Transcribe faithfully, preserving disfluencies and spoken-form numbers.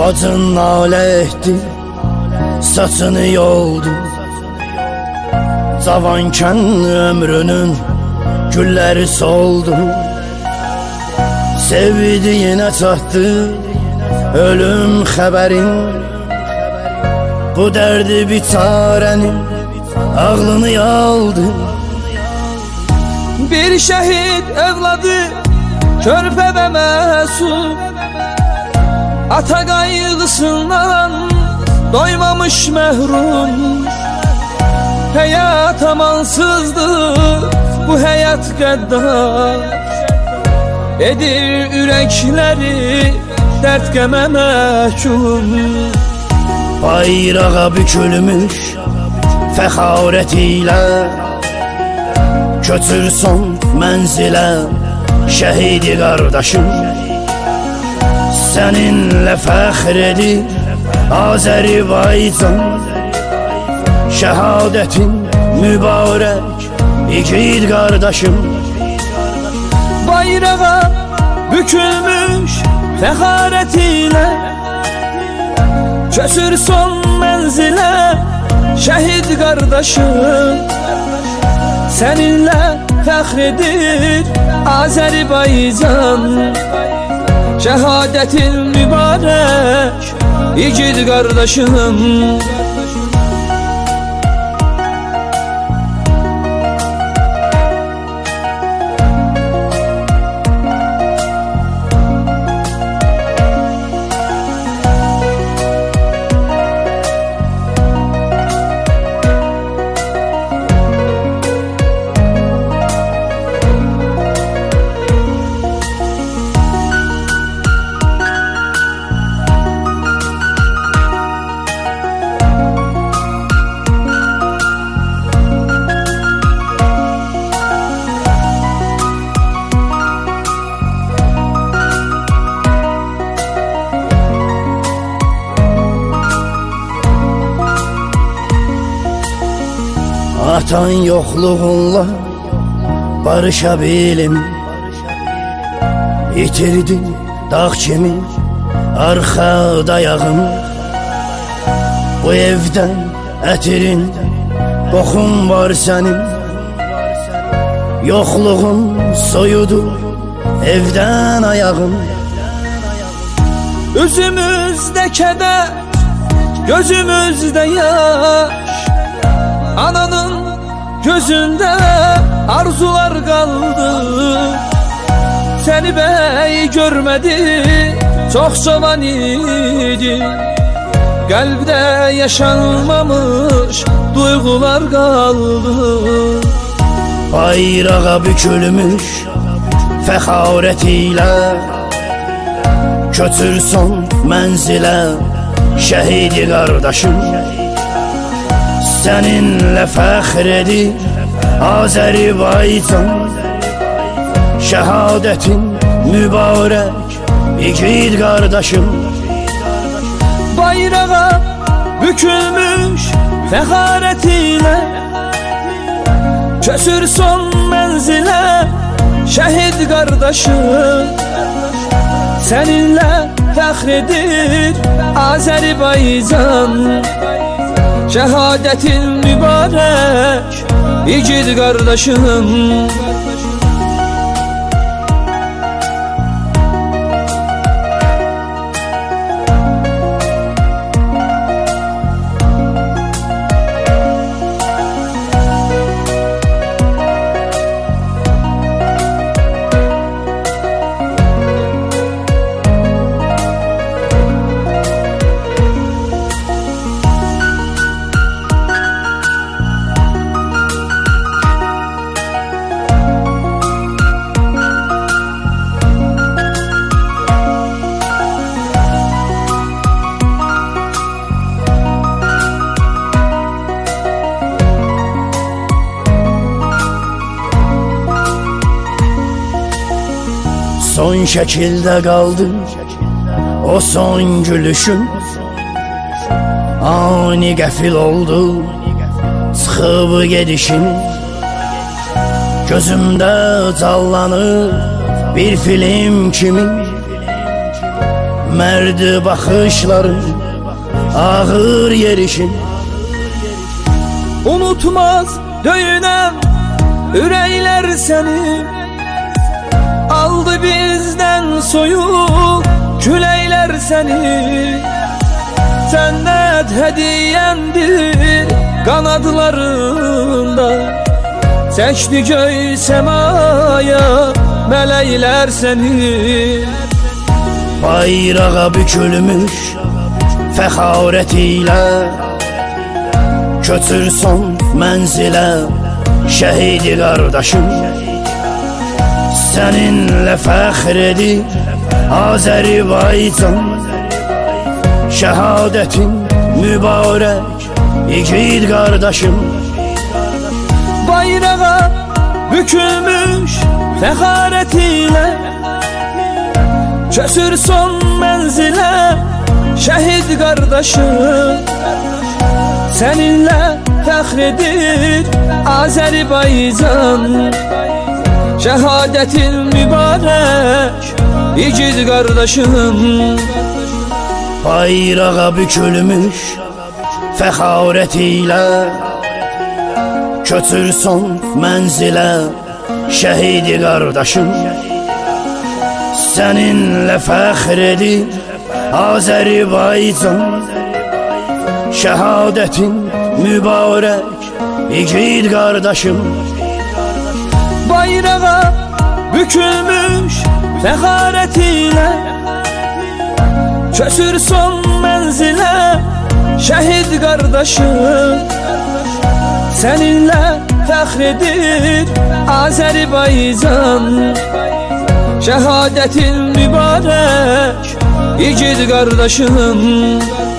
Bacın nalə etdi, saçını yoldu. Cavanken ömrünün gülleri soldu. Sevdiğine çattı ölüm haberin. Bu derdi biçarenin ağlını aldı. Bir şehit evladı körpe ve mesut, ata kaygısından doymamış mehrum. Hayat amansızdı, bu hayat gaddar, edir yürekleri dert geme mehkum. Bayrağa bükülmüş fəxaretiyle, köçür son mənzilə şəhidi qardaşım. Səninlə fəxr edir Azərbaycan, şəhadətin mübarək igid qardaşım. Bayrağa bükülmüş fəxaretiyle, köçür son mənzilə şəhid qardaşım. Səninlə fəxr edir Azərbaycan, şəhadətin mübarək igid qardaşım. Atan yoxluğunla barışa bilim, İtirdim dağ kimi arxa dayağımı. Bu evdən ətirin qoxun var sənin, yoxluğun soyudu evdən ayağım. Üzümüzdə kədər, gözümüzdə yaş, ananın gözündə arzular qaldı. Səni bəy görmədi, çox cavan idi, qəlbdə yaşanmamış duyğular qaldı. Bayrağa bükülmüş fəxaretiyle, köçür son mənzilə şəhidi qardaşım. Səninlə fəxr edir Azərbaycan, şəhadətin mübarək igid qardaşım. Bayrağa bükülmüş fəxaretiyle, köçür son mənzilə şəhid qardaşım. Səninlə fəxr edir Azərbaycan, şəhadətin mübarək igid qardaşım. Son şəkildə qaldı o son gülüşüm, ani qəfil oldu çıxıb gedişin. Gözümdə canlanır bir film kimi, Mərd baxışların, ağır yerişin. Unutmaz döyünən ürəklər səni, aldı bizdən soyuq küləklər səni. Cənnət hədiyyəndir qanadlarında, çəkdi göy səmaya mələklər səni. Bayrağa bükülmüş fəxarət ilə, köçür son mənzilə şəhidi qardaşım. Səninlə fəxr edir Azərbaycan, şəhadətin mübarək igid qardaşım. Bayrağa bükülmüş fəxarət ilə, köçür son mənzilə şəhid qardaşım. Səninlə fəxr edir Azərbaycan, şəhadətin mübarək igid qardaşım. Bayrağa bükülmüş fəxarət ilə, köçür son mənzilə şəhidi qardaşım. Səninlə fəxr edir Azərbaycan, şəhadətin mübarək igid qardaşım. Bayrağa bükülmüş fəxarət ilə, köçür son mənzilə şəhid qardaşım. Səninlə fəxr edir Azərbaycan, şəhadətin mübarək igid qardaşım.